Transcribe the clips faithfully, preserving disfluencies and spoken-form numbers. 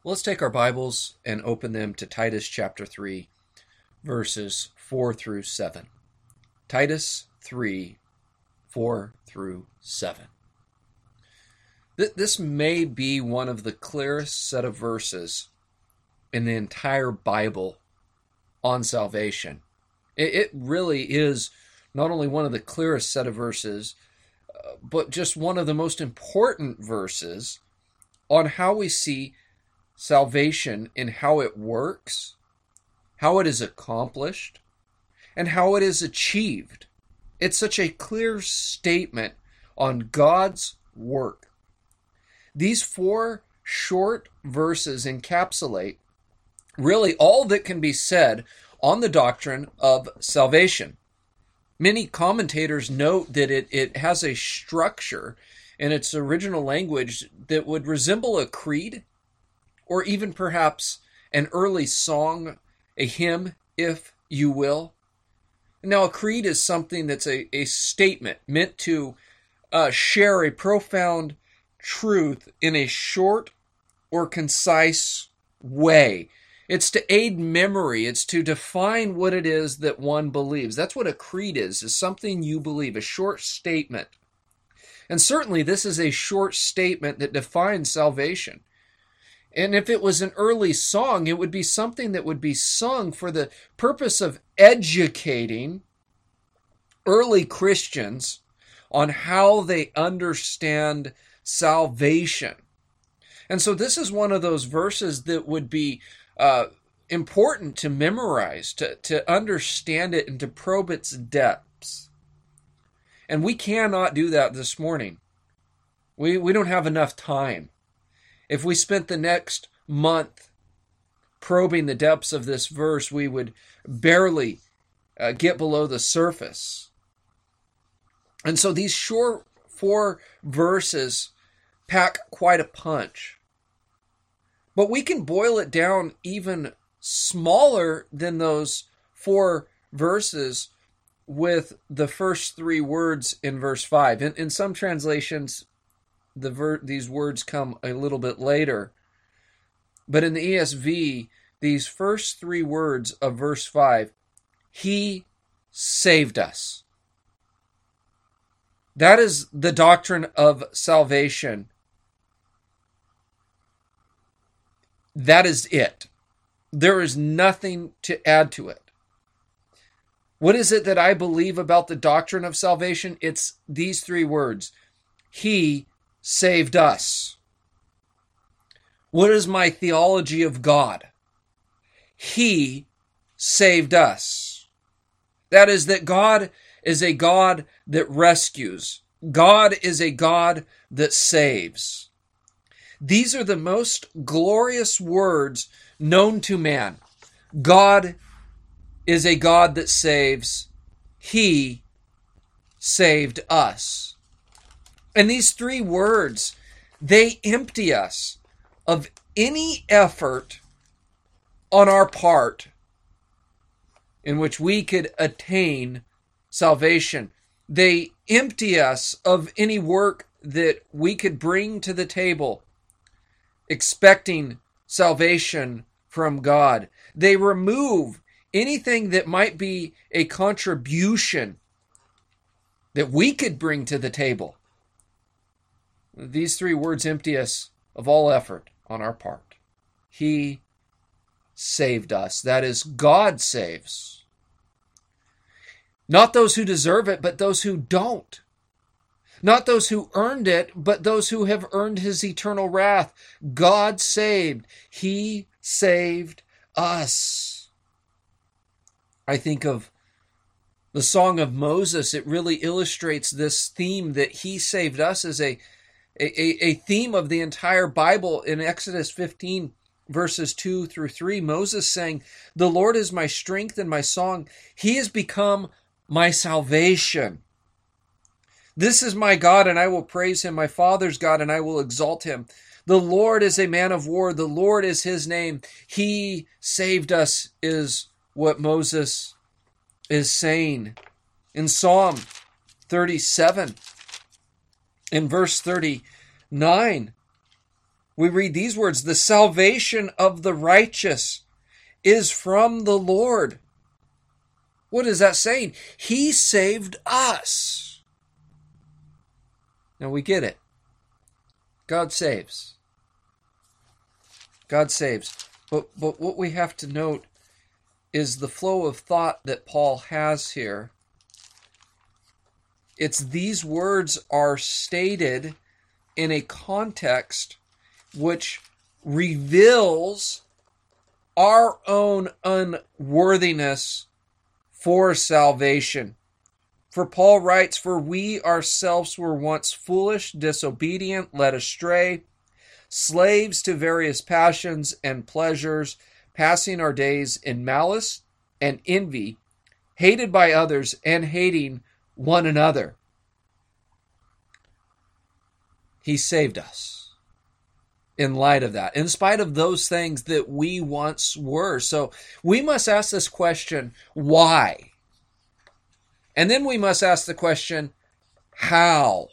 Well, let's take our Bibles and open them to Titus chapter three, verses four through seven. Titus three, four through seven. This may be one of the clearest set of verses in the entire Bible on salvation. It really is not only one of the clearest set of verses, but just one of the most important verses on how we see salvation and how it works, how it is accomplished, and how it is achieved. It's such a clear statement on God's work. These four short verses encapsulate really all that can be said on the doctrine of salvation. Many commentators note that it, it has a structure in its original language that would resemble a creed, or even perhaps an early song, a hymn, if you will. Now, a creed is something that's a, a statement meant to uh, share a profound truth in a short or concise way. It's to aid memory. It's to define what it is that one believes. That's what a creed is, is something you believe, a short statement. And certainly this is a short statement that defines salvation. And if it was an early song, it would be something that would be sung for the purpose of educating early Christians on how they understand salvation. And so this is one of those verses that would be uh, important to memorize, to, to understand it and to probe its depths. And we cannot do that this morning. We, we don't have enough time. If we spent the next month probing the depths of this verse, we would barely uh, get below the surface. And so these short four verses pack quite a punch. But we can boil it down even smaller than those four verses with the first three words in verse five. In, in some translations, The ver- these words come a little bit later. But in the E S V, these first three words of verse five, He saved us. That is the doctrine of salvation. That is it. There is nothing to add to it. What is it that I believe about the doctrine of salvation? It's these three words. He saved us. What is my theology of God? He saved us. That is that God is a God that rescues. God is a God that saves. These are the most glorious words known to man. God is a God that saves. He saved us. And these three words, they empty us of any effort on our part in which we could attain salvation. They empty us of any work that we could bring to the table, expecting salvation from God. They remove anything that might be a contribution that we could bring to the table. These three words empty us of all effort on our part. He saved us. That is, God saves. Not those who deserve it, but those who don't. Not those who earned it, but those who have earned His eternal wrath. God saved. He saved us. I think of the Song of Moses. It really illustrates this theme that He saved us as a A, a theme of the entire Bible. In Exodus fifteen, verses two through three, Moses saying, "The Lord is my strength and my song. He has become my salvation. This is my God, and I will praise Him, my Father's God, and I will exalt Him. The Lord is a man of war. The Lord is His name. He saved us," is what Moses is saying. In Psalm thirty-seven, in verse thirty-nine, we read these words, the salvation of the righteous is from the Lord. What is that saying? He saved us. Now we get it. God saves. God saves. But, but what we have to note is the flow of thought that Paul has here. It's these words are stated in a context which reveals our own unworthiness for salvation. For Paul writes, for we ourselves were once foolish, disobedient, led astray, slaves to various passions and pleasures, passing our days in malice and envy, hated by others and hating one another. He saved us in light of that, in spite of those things that we once were. So we must ask this question, why? And then we must ask the question, how?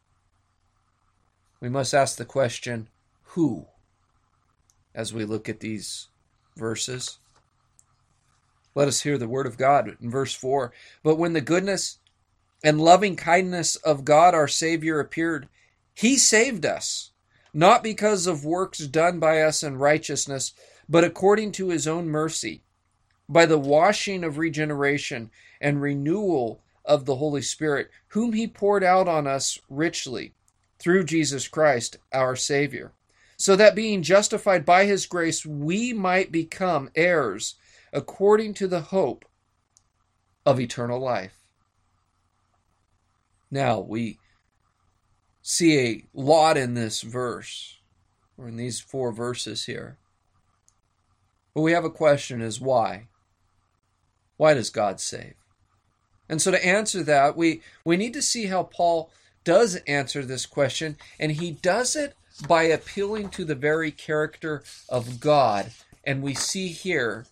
We must ask the question, who? As we look at these verses. Let us hear the word of God in verse four. But when the goodness and loving kindness of God our Savior appeared, He saved us, not because of works done by us in righteousness, but according to His own mercy, by the washing of regeneration and renewal of the Holy Spirit, whom He poured out on us richly through Jesus Christ our Savior, so that being justified by His grace, we might become heirs according to the hope of eternal life. Now, we see a lot in this verse, or in these four verses here. But we have a question is why? Why does God save? And so to answer that, we, we need to see how Paul does answer this question, and he does it by appealing to the very character of God. And we see here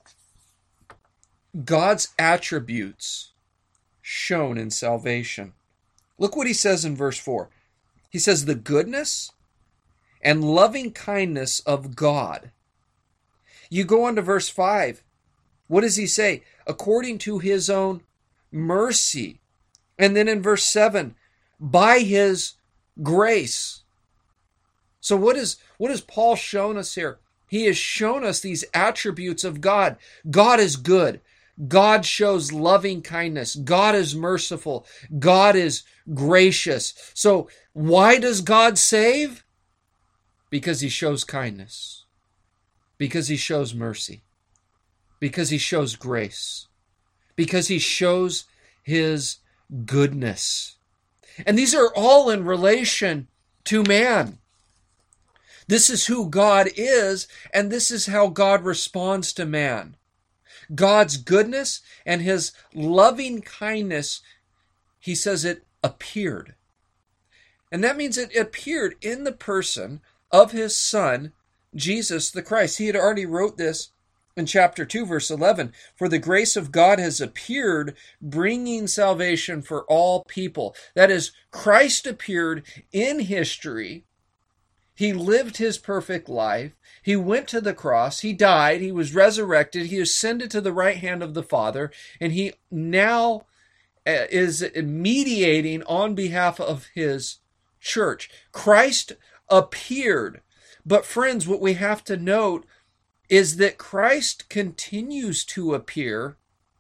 God's attributes shown in salvation. Look what he says in verse four. He says, the goodness and loving kindness of God. You go on to verse five. What does he say? According to His own mercy. And then in verse seven, by His grace. So what is what has Paul shown us here? He has shown us these attributes of God. God is good. God shows loving kindness. God is merciful. God is gracious. So why does God save? Because He shows kindness. Because He shows mercy. Because He shows grace. Because He shows His goodness. And these are all in relation to man. This is who God is, and this is how God responds to man. God's goodness and His loving kindness, he says it appeared. And that means it appeared in the person of His Son, Jesus the Christ. He had already wrote this in chapter two, verse eleven. For the grace of God has appeared, bringing salvation for all people. That is, Christ appeared in history. He lived His perfect life. He went to the cross. He died. He was resurrected. He ascended to the right hand of the Father. And He now is mediating on behalf of His church. Christ appeared. But friends, what we have to note is that Christ continues to appear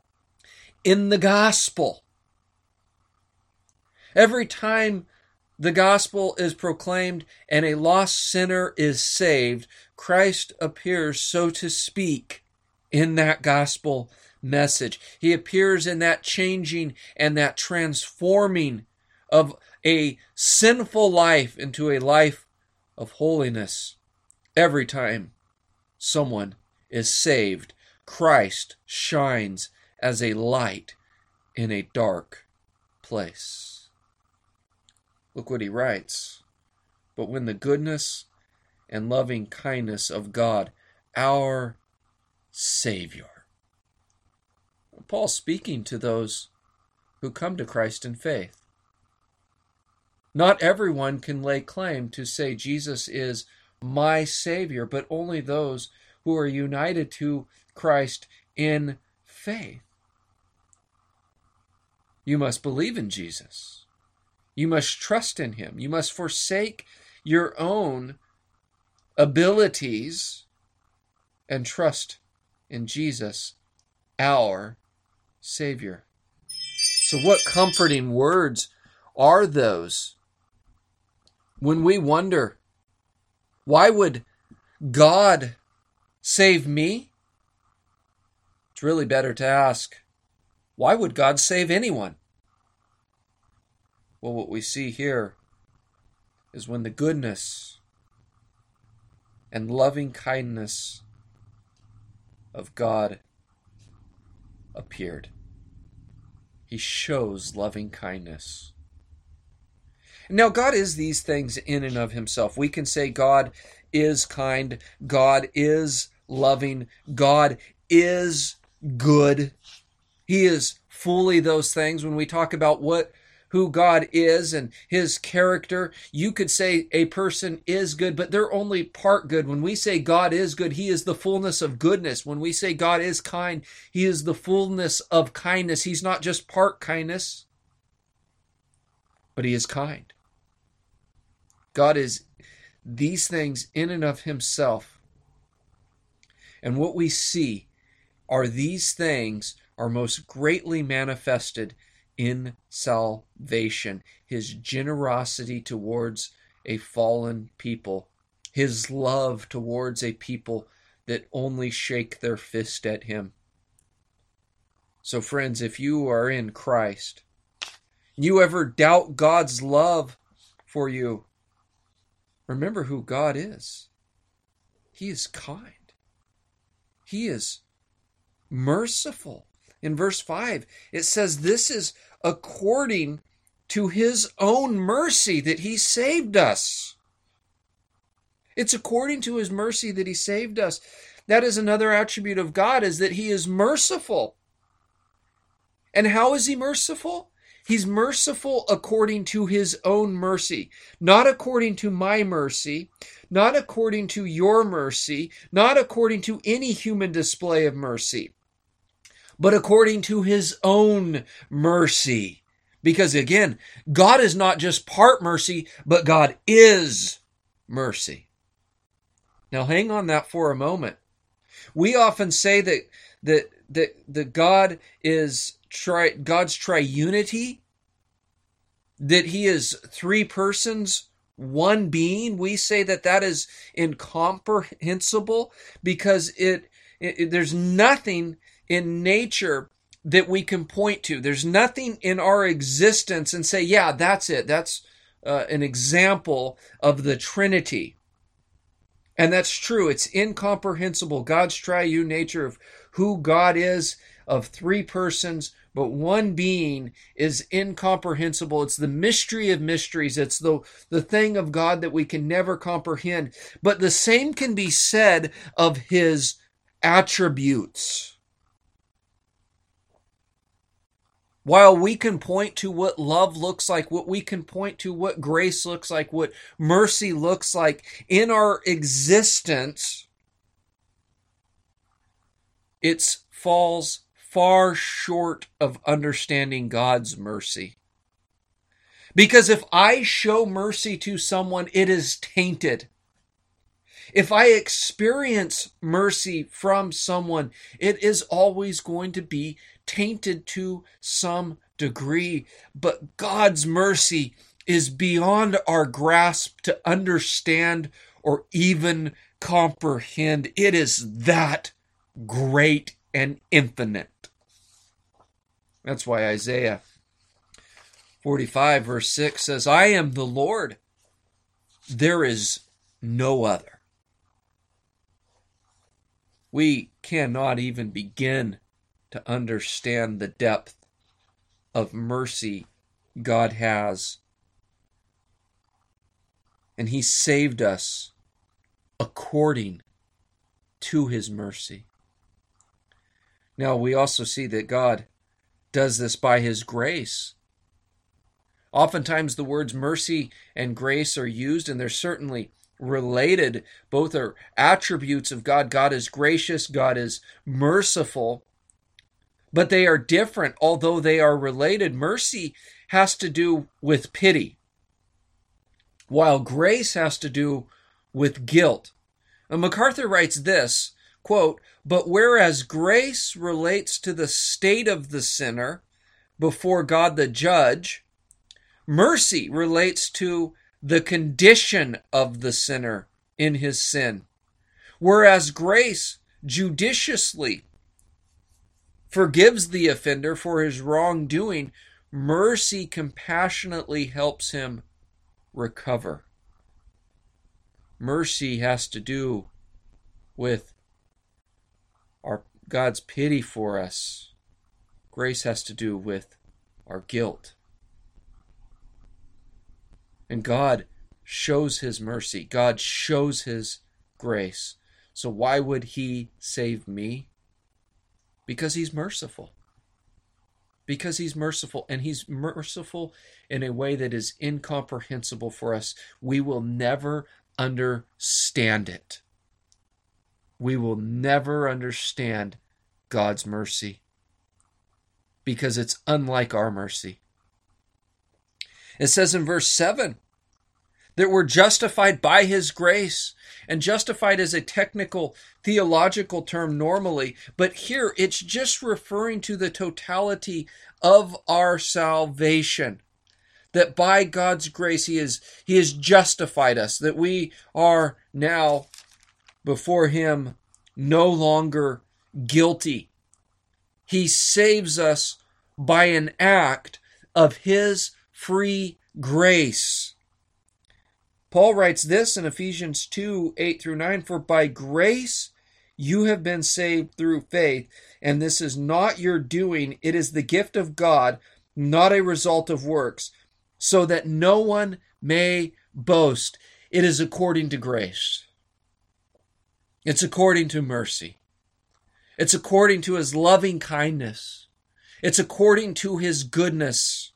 in the gospel. Every time the gospel is proclaimed and a lost sinner is saved, Christ appears, so to speak, in that gospel message. He appears in that changing and that transforming of a sinful life into a life of holiness. Every time someone is saved, Christ shines as a light in a dark place. Look what he writes. But when the goodness and loving kindness of God, our Savior. Paul's speaking to those who come to Christ in faith. Not everyone can lay claim to say Jesus is my Savior, but only those who are united to Christ in faith. You must believe in Jesus. You must trust in him. You must forsake your own abilities and trust in Jesus, our Savior. So what comforting words are those when we wonder, why would God save me? It's really better to ask, why would God save anyone? Well, what we see here is when the goodness and loving kindness of God appeared. He shows loving kindness. Now, God is these things in and of himself. We can say God is kind, God is loving, God is good. He is fully those things. When we talk about what who God is and his character, you could say a person is good, but they're only part good. When we say God is good, he is the fullness of goodness. When we say God is kind, he is the fullness of kindness. He's not just part kindness, but he is kind. God is these things in and of himself. And what we see are these things are most greatly manifested in salvation. His generosity towards a fallen people. His love towards a people that only shake their fist at him. So friends, if you are in Christ, you ever doubt God's love for you, remember who God is. He is kind. He is merciful. In verse five, it says, this is according to his own mercy that he saved us. It's according to his mercy that he saved us. That is another attribute of God, is that he is merciful. And how is he merciful? He's merciful according to his own mercy, not according to my mercy, not according to your mercy, not according to any human display of mercy, but according to his own mercy. Because again, God is not just part mercy, but God is mercy. Now hang on that for a moment. We often say that that that, that God is tri, God's triunity, that he is three persons, one being. We say that that is incomprehensible because it, it there's nothing in nature that we can point to. There's nothing in our existence and say, yeah, that's it. That's uh, an example of the Trinity. And that's true. It's incomprehensible. God's triune nature of who God is, of three persons, but one being, is incomprehensible. It's the mystery of mysteries. It's the, the thing of God that we can never comprehend. But the same can be said of his attributes. While we can point to what love looks like, what we can point to what grace looks like, what mercy looks like in our existence, it falls far short of understanding God's mercy. Because if I show mercy to someone, it is tainted. If I experience mercy from someone, it is always going to be tainted to some degree. But God's mercy is beyond our grasp to understand or even comprehend. It is that great and infinite. That's why Isaiah forty-five verse six says, I am the Lord, there is no other. We cannot even begin to understand the depth of mercy God has. And he saved us according to his mercy. Now we also see that God does this by his grace. Oftentimes the words mercy and grace are used, and they're certainly related. Both are attributes of God. God is gracious, God is merciful, but they are different, although they are related. Mercy has to do with pity, while grace has to do with guilt. And MacArthur writes this, quote, "But whereas grace relates to the state of the sinner before God the judge, mercy relates to the condition of the sinner in his sin. Whereas grace judiciously forgives the offender for his wrongdoing, mercy compassionately helps him recover." Mercy has to do with our God's pity for us. Grace has to do with our guilt. And God shows his mercy. God shows his grace. So why would he save me? Because he's merciful. Because he's merciful, and he's merciful in a way that is incomprehensible for us. We will never understand it. We will never understand God's mercy because it's unlike our mercy. It says in verse seven that we're justified by his grace. And justified is a technical theological term normally, but here it's just referring to the totality of our salvation. That by God's grace he is he has justified us, that we are now before him no longer guilty. He saves us by an act of his free grace. Paul writes this in Ephesians two, eight through nine, "For by grace you have been saved through faith, and this is not your doing, it is the gift of God, not a result of works, so that no one may boast." It is according to grace. It's according to mercy. It's according to his loving kindness. It's according to his goodness.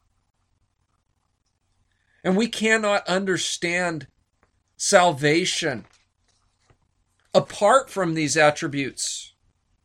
And we cannot understand salvation apart from these attributes.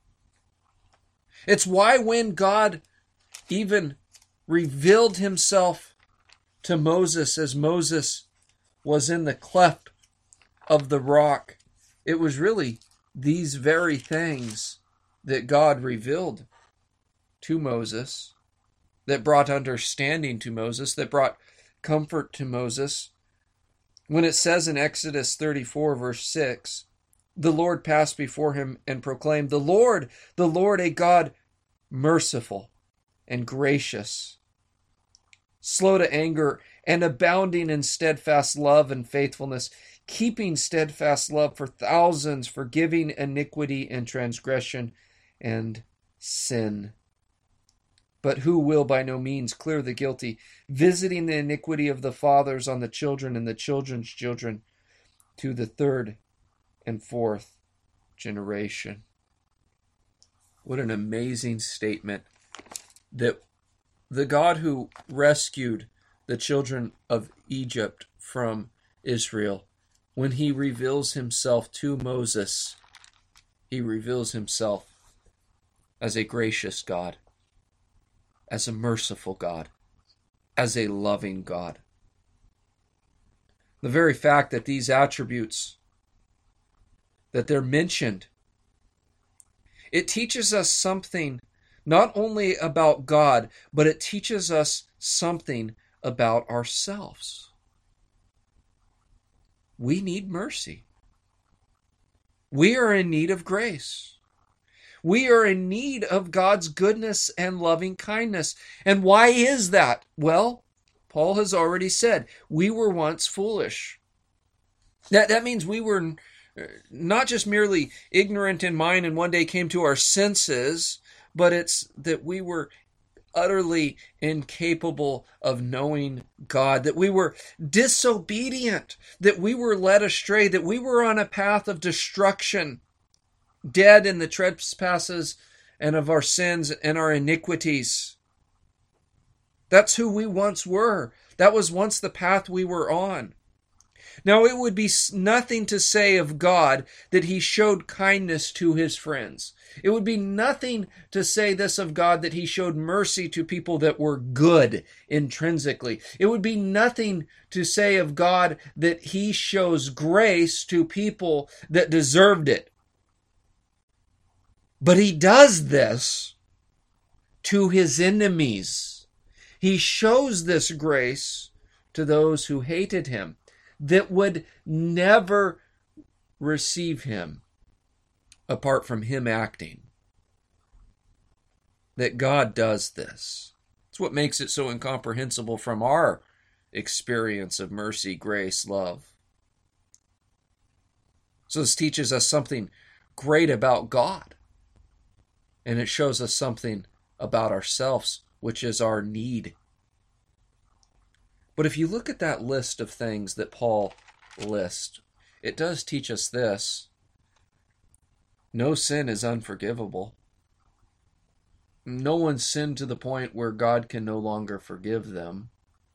It's why when God even revealed himself to Moses as Moses was in the cleft of the rock, it was really these very things that God revealed to Moses, that brought understanding to Moses, that brought comfort to Moses. When it says in Exodus thirty-four, verse six, "The Lord passed before him and proclaimed, 'The Lord, the Lord, a God merciful and gracious, slow to anger, and abounding in steadfast love and faithfulness, keeping steadfast love for thousands, forgiving iniquity and transgression and sin. But who will by no means clear the guilty, visiting the iniquity of the fathers on the children and the children's children to the third and fourth generation.'" What an amazing statement that the God who rescued the children of Egypt from Israel, when he reveals himself to Moses, he reveals himself as a gracious God, as a merciful God, as a loving God. The very fact that these attributes, that they're mentioned, it teaches us something not only about God, but it teaches us something about ourselves. We need mercy. We are in need of grace. We are in need of God's goodness and loving kindness. And why is that? Well, Paul has already said, we were once foolish. That, that means we were not just merely ignorant in mind and one day came to our senses, but it's that we were utterly incapable of knowing God, that we were disobedient, that we were led astray, that we were on a path of destruction, dead in the trespasses and of our sins and our iniquities. That's who we once were. That was once the path we were on. Now, it would be nothing to say of God that he showed kindness to his friends. It would be nothing to say this of God, that he showed mercy to people that were good intrinsically. It would be nothing to say of God that he shows grace to people that deserved it. But he does this to his enemies. He shows this grace to those who hated him, that would never receive him apart from him acting. That God does this. It's what makes it so incomprehensible from our experience of mercy, grace, love. So this teaches us something great about God. And it shows us something about ourselves, which is our need. But if you look at that list of things that Paul lists, it does teach us this. No sin is unforgivable. No one sinned to the point where God can no longer forgive them.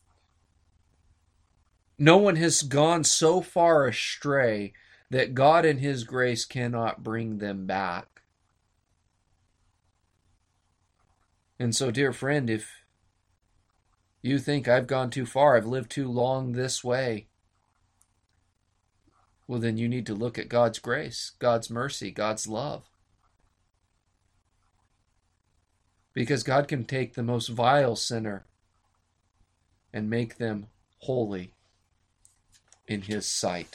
No one has gone so far astray that God in his grace cannot bring them back. And so, dear friend, if you think I've gone too far, I've lived too long this way, well, then you need to look at God's grace, God's mercy, God's love. Because God can take the most vile sinner and make them holy in his sight.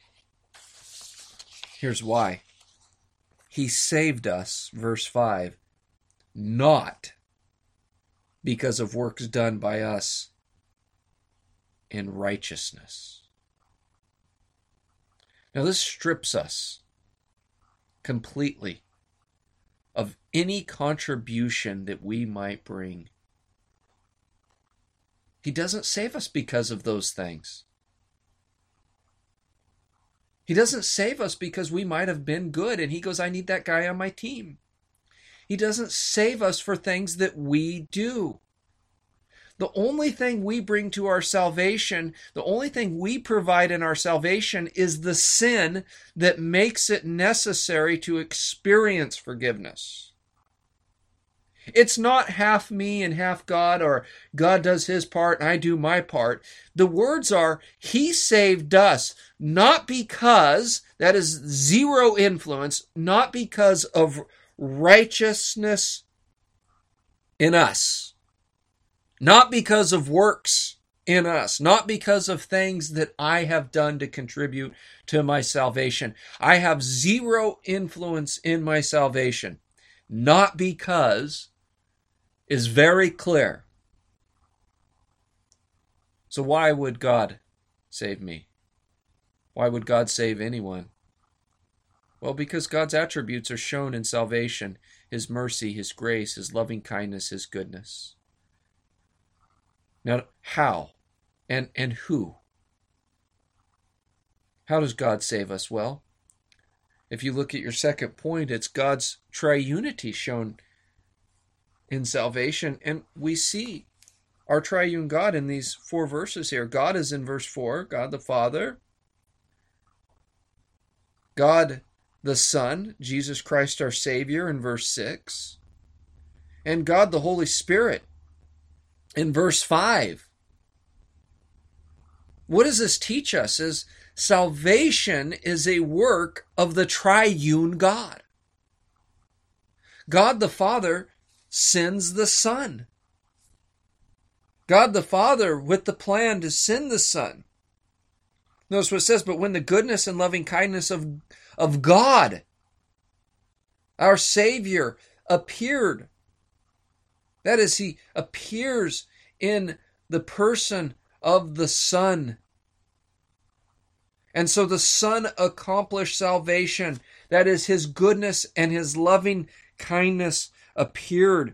Here's why. He saved us, verse five, not because of works done by us in righteousness. Now this strips us completely of any contribution that we might bring. He doesn't save us because of those things. He doesn't save us because we might have been good and he goes, I need that guy on my team. He doesn't save us for things that we do. The only thing we bring to our salvation, the only thing we provide in our salvation is the sin that makes it necessary to experience forgiveness. It's not half me and half God, or God does his part and I do my part. The words are, he saved us, not because, that is zero influence, not because of righteousness in us, not because of works in us, not because of things that I have done to contribute to my salvation. I have zero influence in my salvation, not because is very clear. So why would God save me? Why would God save anyone? Well, because God's attributes are shown in salvation, his mercy, his grace, his loving kindness, his goodness. Now, how and, and who? How does God save us? Well, if you look at your second point, it's God's triunity shown in salvation. And we see our triune God in these four verses here. God is in verse four, God the Father. God the Son, Jesus Christ our Savior, in verse six. And God the Holy Spirit in verse five. What does this teach us? Is salvation is a work of the triune God. God the Father sends the Son. God the Father with the plan to send the Son. Notice what it says, but when the goodness and loving kindness of, of God, our Savior, appeared, that is, he appears in the person of the Son. And so the Son accomplished salvation. That is, his goodness and his loving kindness appeared.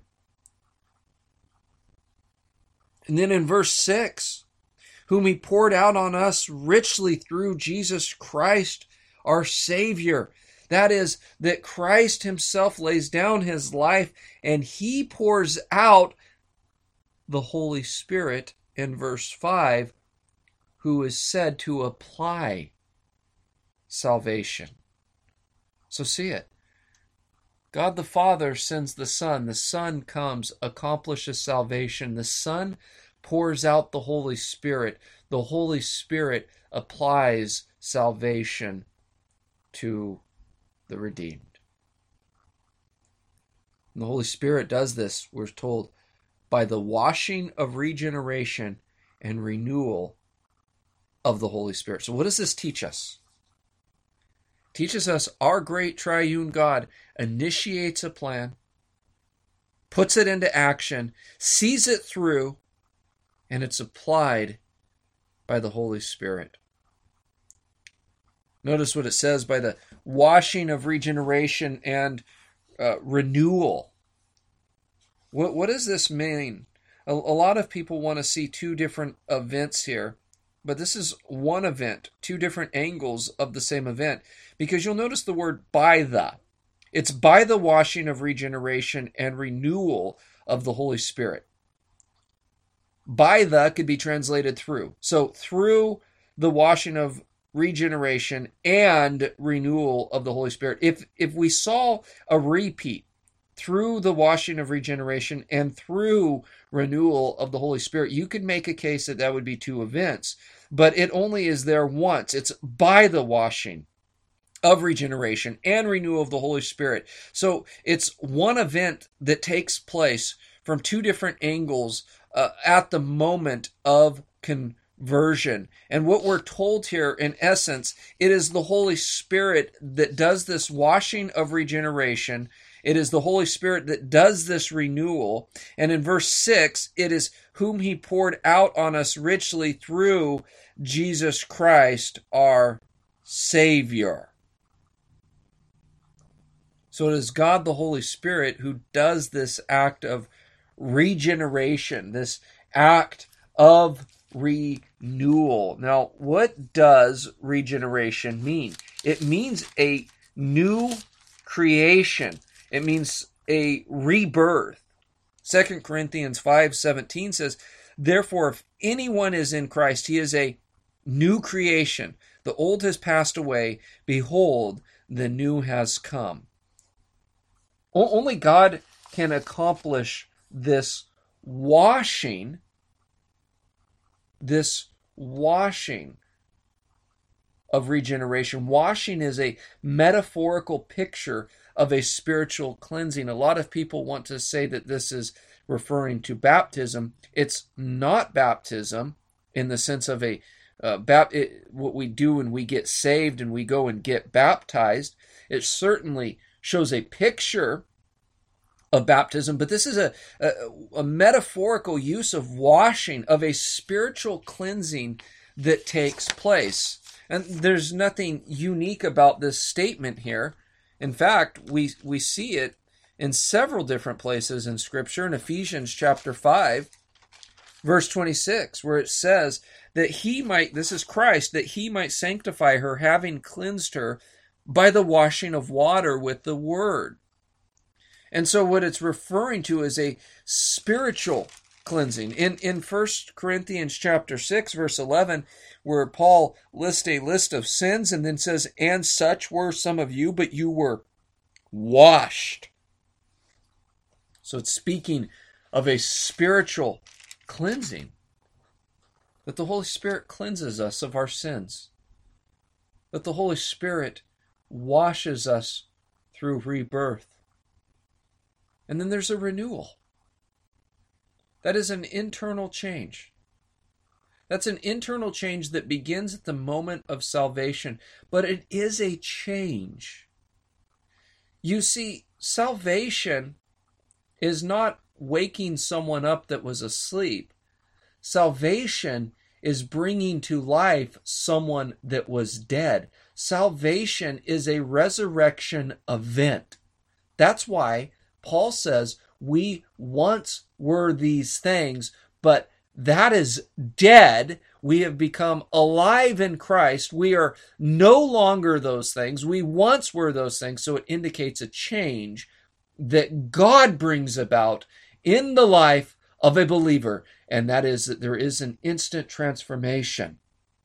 And then in verse six, whom he poured out on us richly through Jesus Christ, our Savior. That is, that Christ himself lays down his life and he pours out the Holy Spirit in verse five, who is said to apply salvation. So see it. God the Father sends the Son. The Son comes, accomplishes salvation. The Son pours out the Holy Spirit. The Holy Spirit applies salvation to the redeemed. And the Holy Spirit does this, we're told, by the washing of regeneration and renewal of the Holy Spirit. So what does this teach us? It teaches us our great triune God initiates a plan, puts it into action, sees it through, and it's applied by the Holy Spirit. Notice what it says, by the washing of regeneration and uh, renewal. What, what does this mean? A, a lot of people want to see two different events here, but this is one event, two different angles of the same event, because you'll notice the word by the. It's by the washing of regeneration and renewal of the Holy Spirit. By the could be translated through. So through the washing of regeneration and renewal of the Holy Spirit. If if we saw a repeat through the washing of regeneration and through renewal of the Holy Spirit, you could make a case that that would be two events. But it only is there once. It's by the washing of regeneration and renewal of the Holy Spirit. So it's one event that takes place from two different angles uh, at the moment of conversion. And what we're told here, in essence, it is the Holy Spirit that does this washing of regeneration. It is the Holy Spirit that does this renewal. And in verse six, it is whom he poured out on us richly through Jesus Christ, our Savior. So it is God the Holy Spirit who does this act of regeneration, this act of renewal. Now, what does regeneration mean? It means a new creation. It means a rebirth. Second Corinthians five seventeen says, therefore, if anyone is in Christ, he is a new creation. The old has passed away. Behold, the new has come. Only God can accomplish this washing, this washing of regeneration. Washing is a metaphorical picture of a spiritual cleansing. A lot of people want to say that this is referring to baptism. It's not baptism in the sense of a uh, bap- it, what we do when we get saved and we go and get baptized. It certainly shows a picture of baptism, but this is a, a, a metaphorical use of washing, of a spiritual cleansing that takes place. And there's nothing unique about this statement here. In fact, we, we see it in several different places in Scripture. In Ephesians chapter five, verse twenty-six, where it says that he might, this is Christ, that he might sanctify her, having cleansed her by the washing of water with the word. And so what it's referring to is a spiritual cleansing. In in First Corinthians chapter six, verse eleven, where Paul lists a list of sins and then says, and such were some of you, but you were washed. So it's speaking of a spiritual cleansing, that the Holy Spirit cleanses us of our sins, that the Holy Spirit washes us through rebirth. And then there's a renewal. That is an internal change. That's an internal change that begins at the moment of salvation, but it is a change. You see, salvation is not waking someone up that was asleep. Salvation is bringing to life someone that was dead. Salvation is a resurrection event. That's why Paul says, we once were these things, but that is dead. We have become alive in Christ. We are no longer those things. We once were those things. So it indicates a change that God brings about in the life of a believer. And that is that there is an instant transformation.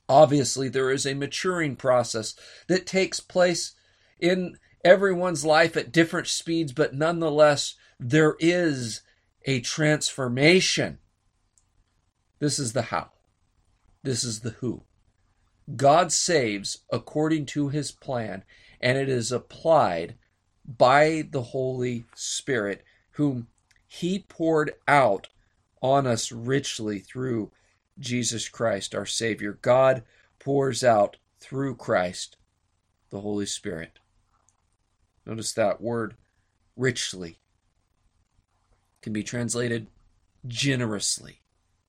Obviously, there is a maturing process that takes place in everyone's life at different speeds, but nonetheless, there is a transformation. This is the how. This is the who. God saves according to his plan, and it is applied by the Holy Spirit, whom he poured out on us richly through Jesus Christ, our Savior. God pours out through Christ the Holy Spirit. Notice that word, richly, can be translated generously.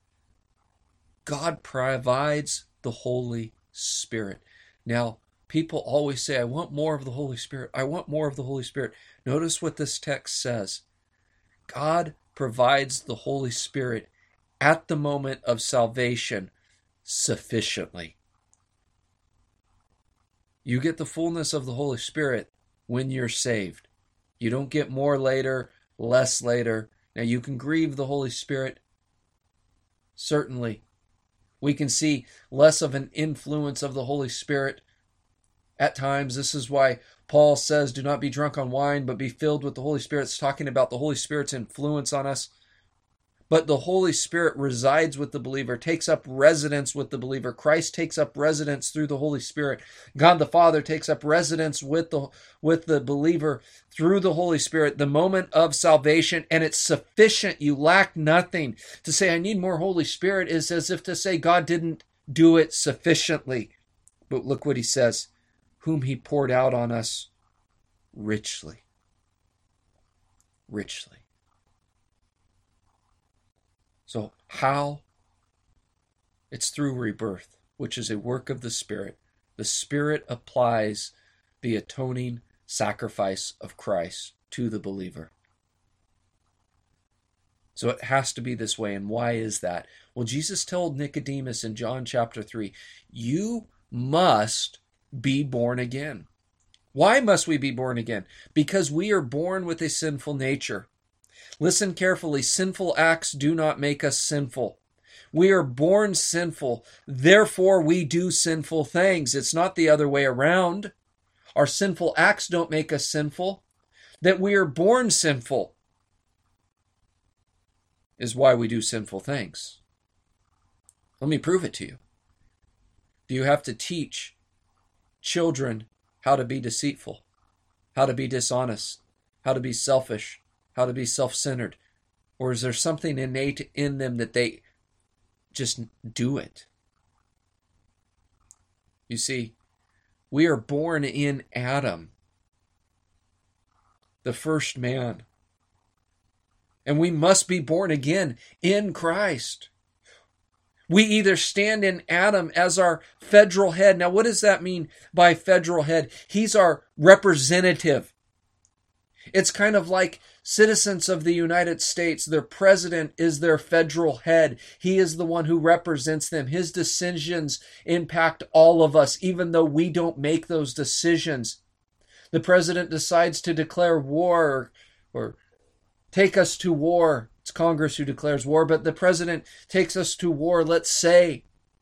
God provides the Holy Spirit. Now, people always say, I want more of the Holy Spirit. I want more of the Holy Spirit. Notice what this text says. God provides the Holy Spirit at the moment of salvation sufficiently. You get the fullness of the Holy Spirit when you're saved. You don't get more later, less later. Now, you can grieve the Holy Spirit. Certainly. We can see less of an influence of the Holy Spirit at times. This is why Paul says, do not be drunk on wine, but be filled with the Holy Spirit. It's talking about the Holy Spirit's influence on us. But the Holy Spirit resides with the believer, takes up residence with the believer. Christ takes up residence through the Holy Spirit. God the Father takes up residence with the, with the believer through the Holy Spirit, the moment of salvation, and it's sufficient. You lack nothing. To say, I need more Holy Spirit is as if to say God didn't do it sufficiently. But look what he says, whom he poured out on us richly. Richly. So how? It's through rebirth, which is a work of the Spirit. The Spirit applies the atoning sacrifice of Christ to the believer. So it has to be this way. And why is that? Well, Jesus told Nicodemus in John chapter three, you must be born again. Why must we be born again? Because we are born with a sinful nature. Listen carefully. Sinful acts do not make us sinful. We are born sinful. Therefore, we do sinful things. It's not the other way around. Our sinful acts don't make us sinful. That we are born sinful is why we do sinful things. Let me prove it to you. Do you have to teach children how to be deceitful, how to be dishonest, how to be selfish, how to be self-centered? Or is there something innate in them that they just do it? You see, we are born in Adam, the first man. And we must be born again in Christ. We either stand in Adam as our federal head. Now, what does that mean by federal head? He's our representative. It's kind of like citizens of the United States. Their president is their federal head. He is the one who represents them. His decisions impact all of us, even though we don't make those decisions. The president decides to declare war or, or take us to war. It's Congress who declares war, but the president takes us to war, let's say.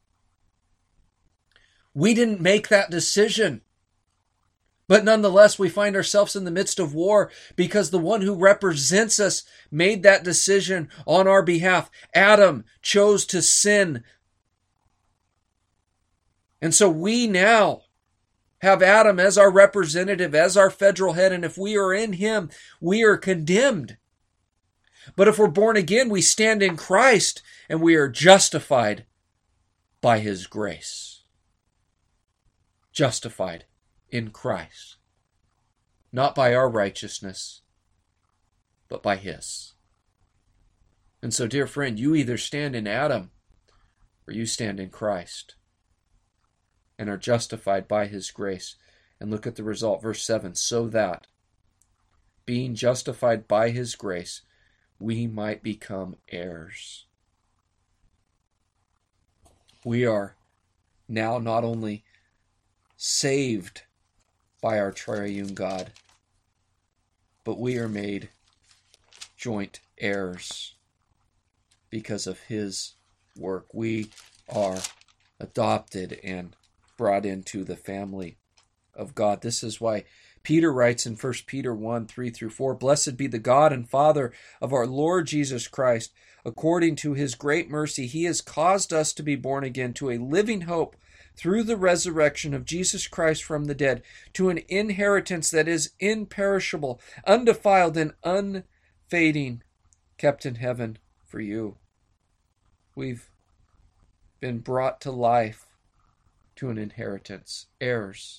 We didn't make that decision. But nonetheless, we find ourselves in the midst of war because the one who represents us made that decision on our behalf. Adam chose to sin. And so we now have Adam as our representative, as our federal head, and if we are in him, we are condemned. But if we're born again, we stand in Christ and we are justified by his grace. Justified in Christ. Not by our righteousness, but by his. And so, dear friend, you either stand in Adam or you stand in Christ and are justified by his grace. And look at the result, verse seven, so that being justified by his grace, we might become heirs. We are now not only saved by our triune God, but we are made joint heirs because of his work. We are adopted and brought into the family of God. This is why Peter writes in First Peter one, three through four, "Blessed be the God and Father of our Lord Jesus Christ. According to his great mercy, he has caused us to be born again to a living hope through the resurrection of Jesus Christ from the dead, to an inheritance that is imperishable, undefiled, and unfading, kept in heaven for you." We've been brought to life to an inheritance, heirs.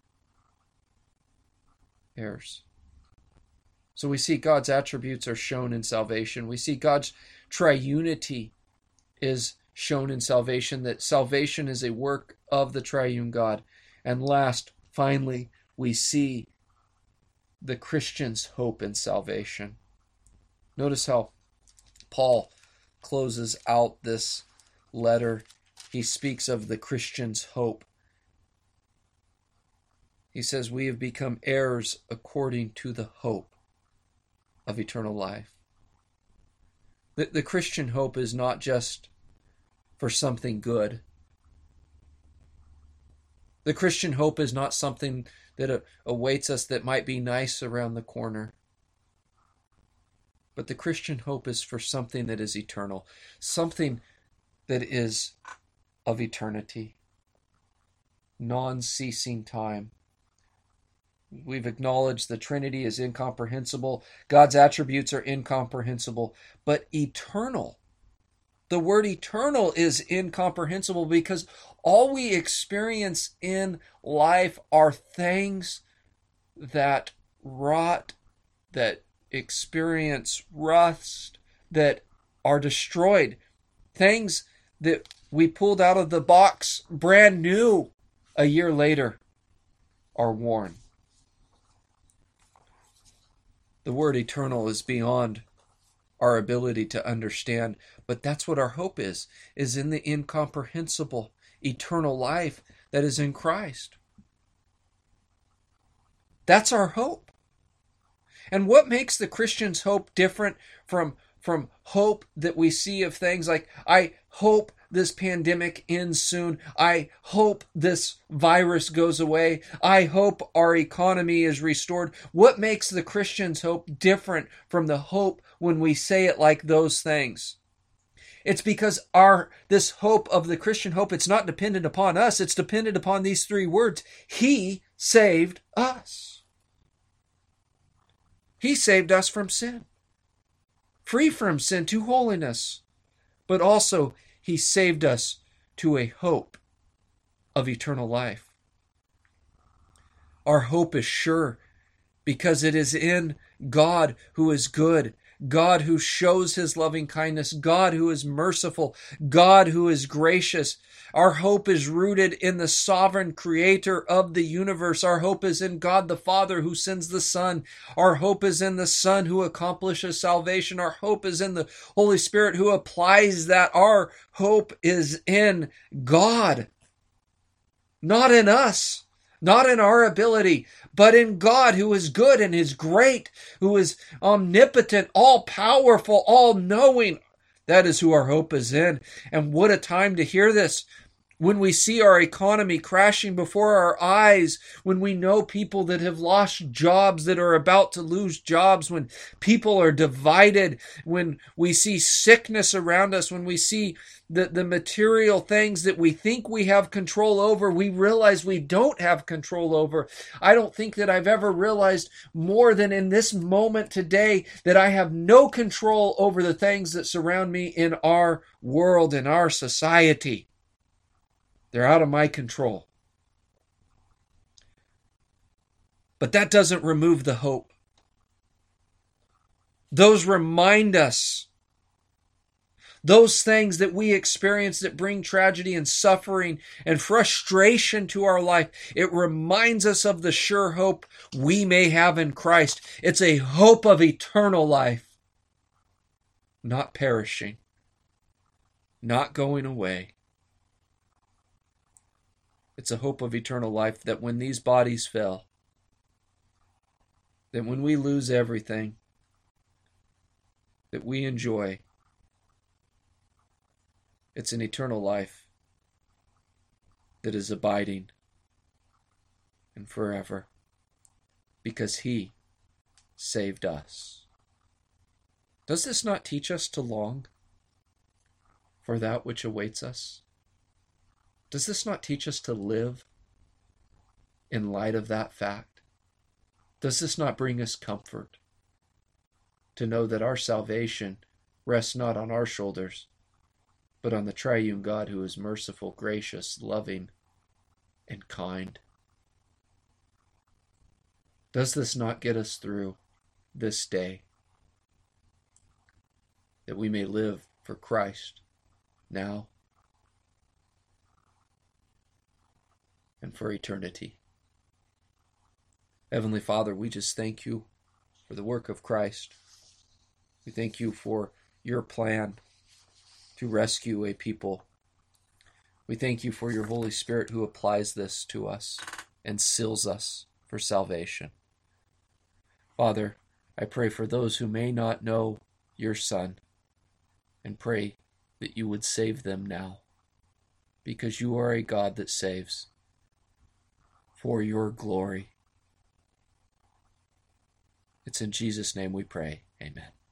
Heirs. So we see God's attributes are shown in salvation. We see God's triunity is shown in salvation, that salvation is a work of the triune God. And last, finally, we see the Christian's hope in salvation. Notice how Paul closes out this letter. He speaks of the Christian's hope. He says, "We have become heirs according to the hope of eternal life." The, the Christian hope is not just for something good. The Christian hope is not something that awaits us that might be nice around the corner. But the Christian hope is for something that is eternal, something that is of eternity, non-ceasing time. We've acknowledged the Trinity is incomprehensible. God's attributes are incomprehensible, but eternal. The word eternal is incomprehensible because all we experience in life are things that rot, that experience rust, that are destroyed. Things that we pulled out of the box brand new a year later are worn. The word eternal is beyond our ability to understand, but that's what our hope is, is in the incomprehensible eternal life that is in Christ. That's our hope. And what makes the Christian's hope different from, from hope that we see of things like, I hope this pandemic ends soon. I hope this virus goes away. I hope our economy is restored. What makes the Christian's hope different from the hope when we say it like those things? It's because our this hope of the Christian hope, it's not dependent upon us. It's dependent upon these three words. He saved us. He saved us from sin. Free from sin to holiness. But also, He saved us to a hope of eternal life. Our hope is sure because it is in God who is good, God who shows His loving kindness, God who is merciful, God who is gracious. Our hope is rooted in the sovereign creator of the universe. Our hope is in God the Father who sends the Son. Our hope is in the Son who accomplishes salvation. Our hope is in the Holy Spirit who applies that. Our hope is in God, not in us, not in our ability, but in God who is good and is great, who is omnipotent, all-powerful, all-knowing. That is who our hope is in. And what a time to hear this. When we see our economy crashing before our eyes, when we know people that have lost jobs, that are about to lose jobs, when people are divided, when we see sickness around us, when we see the, the material things that we think we have control over, we realize we don't have control over. I don't think that I've ever realized more than in this moment today that I have no control over the things that surround me in our world, in our society. They're out of my control. But that doesn't remove the hope. Those remind us. Those things that we experience that bring tragedy and suffering and frustration to our life, it reminds us of the sure hope we may have in Christ. It's a hope of eternal life, not perishing, not going away. It's a hope of eternal life that when these bodies fail, that when we lose everything that we enjoy, it's an eternal life that is abiding and forever, because he saved us. Does this not teach us to long for that which awaits us? Does this not teach us to live in light of that fact? Does this not bring us comfort to know that our salvation rests not on our shoulders, but on the triune God who is merciful, gracious, loving, and kind? Does this not get us through this day, that we may live for Christ now and for eternity? Heavenly Father, we just thank you for the work of Christ. We thank you for your plan to rescue a people. We thank you for your Holy Spirit who applies this to us and seals us for salvation. Father, I pray for those who may not know your Son, and pray that you would save them now, because you are a God that saves for your glory. It's in Jesus' name we pray. Amen.